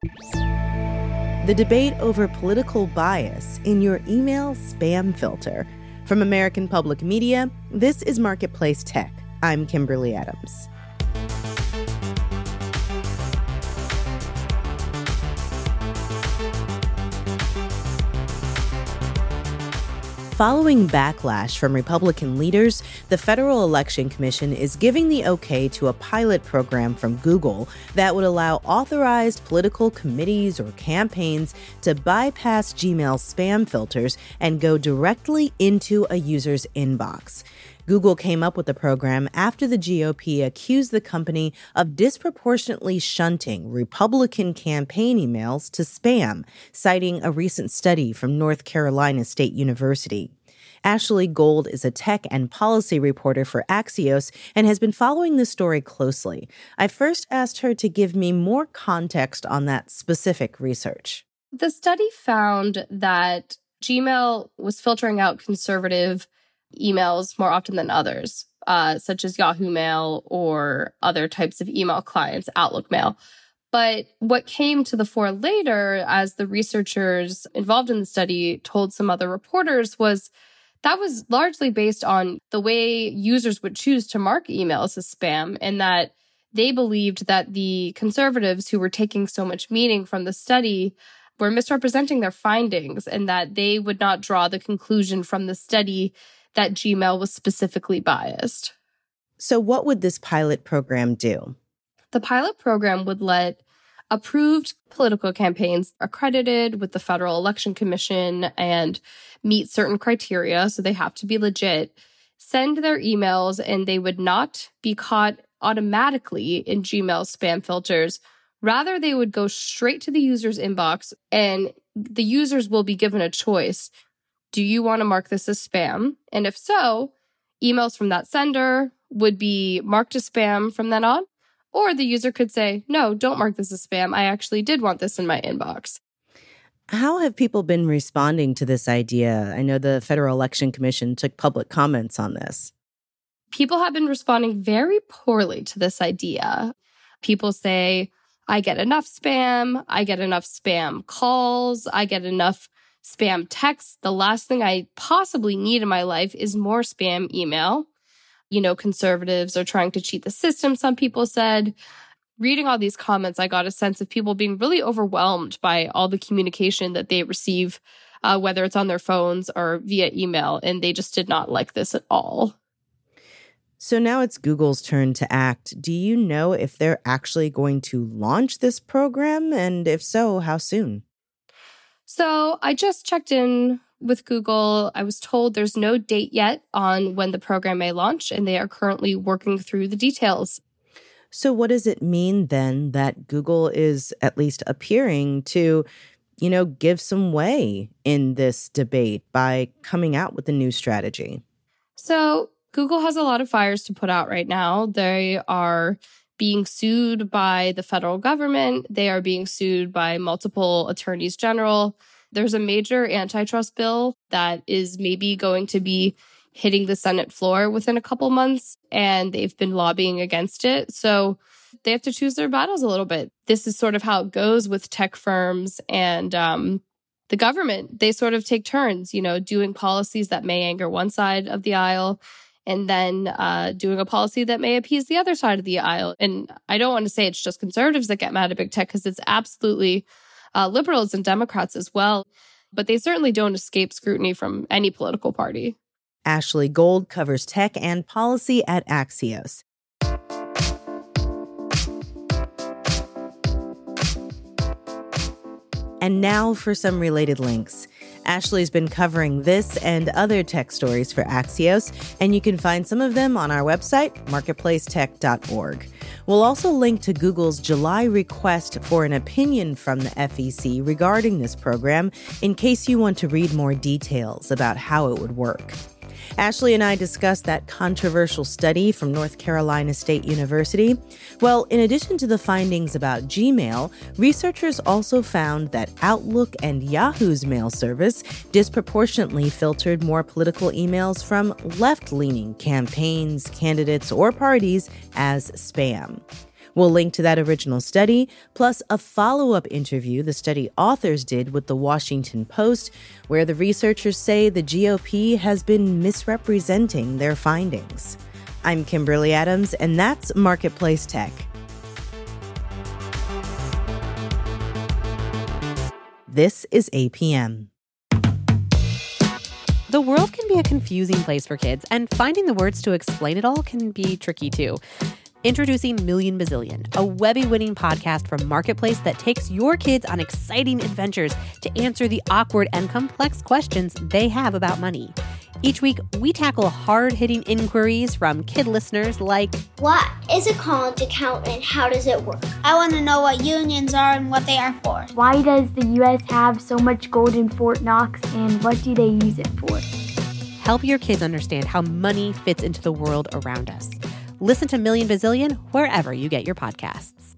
The debate over political bias in your email spam filter. From American Public Media, this is Marketplace Tech. I'm Kimberly Adams. Following backlash from Republican leaders, the Federal Election Commission is giving the okay to a pilot program from Google that would allow authorized political committees or campaigns to bypass Gmail spam filters and go directly into a user's inbox. Google came up with the program after the GOP accused the company of disproportionately shunting Republican campaign emails to spam, citing a recent study from North Carolina State University. Ashley Gold is a tech and policy reporter for Axios and has been following this story closely. I first asked her to give me more context on that specific research. The study found that Gmail was filtering out conservative emails more often than others, such as Yahoo Mail or other types of email clients, Outlook Mail. But what came to the fore later, as the researchers involved in the study told some other reporters, was that was largely based on the way users would choose to mark emails as spam, and that they believed that the conservatives who were taking so much meaning from the study were misrepresenting their findings, and that they would not draw the conclusion from the study that Gmail was specifically biased. So what would this pilot program do? The pilot program would let approved political campaigns accredited with the Federal Election Commission and meet certain criteria, so they have to be legit, send their emails, and they would not be caught automatically in Gmail spam filters. Rather, they would go straight to the user's inbox, and the users will be given a choice. Do you want to mark this as spam? And if so, emails from that sender would be marked as spam from then on. Or the user could say, no, don't mark this as spam. I actually did want this in my inbox. How have people been responding to this idea? I know the Federal Election Commission took public comments on this. People have been responding very poorly to this idea. People say, I get enough spam. I get enough spam calls. I get enough spam texts. The last thing I possibly need in my life is more spam email. You know, conservatives are trying to cheat the system, some people said. Reading all these comments, I got a sense of people being really overwhelmed by all the communication that they receive, whether it's on their phones or via email, and they just did not like this at all. So now it's Google's turn to act. Do you know if they're actually going to launch this program? And if so, how soon? So I just checked in with Google. I was told there's no date yet on when the program may launch, and they are currently working through the details. So what does it mean then that Google is at least appearing to, give some way in this debate by coming out with a new strategy? So Google has a lot of fires to put out right now. They are being sued by the federal government. They are being sued by multiple attorneys general. There's a major antitrust bill that is maybe going to be hitting the Senate floor within a couple months, and they've been lobbying against it. So they have to choose their battles a little bit. This is sort of how it goes with tech firms and the government. They sort of take turns, doing policies that may anger one side of the aisle, and then doing a policy that may appease the other side of the aisle. And I don't want to say it's just conservatives that get mad at big tech, because it's absolutely liberals and Democrats as well. But they certainly don't escape scrutiny from any political party. Ashley Gold covers tech and policy at Axios. And now for some related links. Ashley's been covering this and other tech stories for Axios, and you can find some of them on our website, marketplacetech.org. We'll also link to Google's July request for an opinion from the FEC regarding this program in case you want to read more details about how it would work. Ashley and I discussed that controversial study from North Carolina State University. Well, in addition to the findings about Gmail, researchers also found that Outlook and Yahoo's mail service disproportionately filtered more political emails from left-leaning campaigns, candidates, or parties as spam. We'll link to that original study, plus a follow-up interview the study authors did with the Washington Post, where the researchers say the GOP has been misrepresenting their findings. I'm Kimberly Adams, and that's Marketplace Tech. This is APM. The world can be a confusing place for kids, and finding the words to explain it all can be tricky too. Introducing Million Bazillion, a Webby-winning podcast from Marketplace that takes your kids on exciting adventures to answer the awkward and complex questions they have about money. Each week, we tackle hard-hitting inquiries from kid listeners like, what is a college account and how does it work? I want to know what unions are and what they are for. Why does the U.S. have so much gold in Fort Knox and what do they use it for? Help your kids understand how money fits into the world around us. Listen to Million Bazillion wherever you get your podcasts.